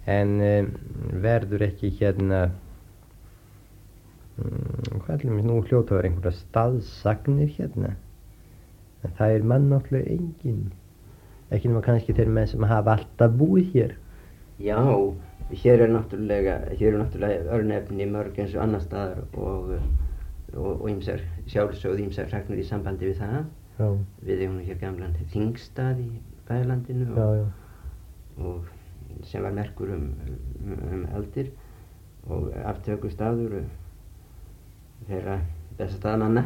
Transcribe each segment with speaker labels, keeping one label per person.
Speaker 1: En verður ekki hérna, hvað ætlum við nú hljóta að vera einhverja staðsagnir hérna? En það mann náttúrulega engin. Ekki nema kannski þeir menn sem hafa alltaf búið hér.
Speaker 2: Já, hér er náttúrulega örnefni mörg eins og annar staðar og ýmsar sjálfsögð ýmsar sagnir í sambandi við það.
Speaker 1: Já.
Speaker 2: Við eigum hér gamlan Þingstað í Bæjarlandinu og sem var merkur aldir og aftökustaður þeirra bestastaðanna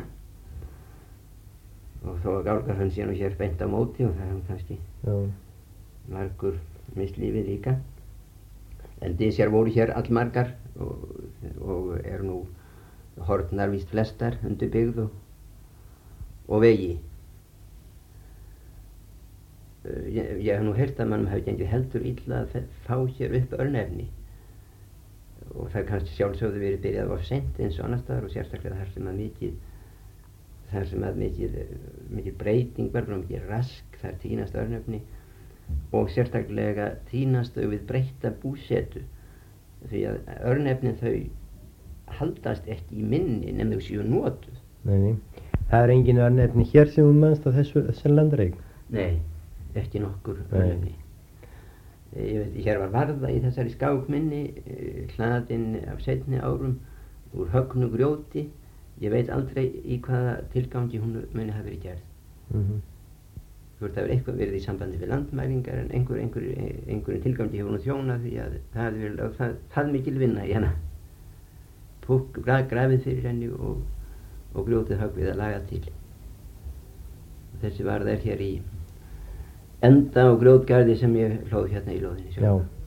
Speaker 2: og þó að Gálgahraun sé nú hér beint á móti og það kannski margur mislífið líka. En dysjar voru hér allmargar og nú horfnar víst flestar undir byggð og vegi. Ég hef nú heyrt að mann hafi gengið heldur illa að fá hér upp örnefni og það kannski sjálfsögðu verið byrjað of seint eins og annars staðar og sérstaklega þar sem að mikil breyting verður og mikil rask þar týnast örnefni og sérstaklega týnast þau við breytta búsetu því að örnefnin þau haldast ekki í minni nema þau séu notuð.
Speaker 1: Nei, það engin örnefni hér sem mannst á þessu landreik?
Speaker 2: Nei, ekki nokkur örnefni. Ég veit, hér var varða í þessari skák minni, hlaðin af seinni árum úr högnu grjóti. Ég veit aldrei í hvaða tilgangi hún muni hafi verið gerð. Hvort það eitthvað verið í sambandi við landmælingar en einhverjum tilgangi hefur hún þjónað því að það hafi verið það mikil vinna í hana. Grafið fyrir henni og grjótið höggvið að laga til. Þessi varða hér í enda á grjótgarði sem ég hlóð hérna í lóðinni sjálf.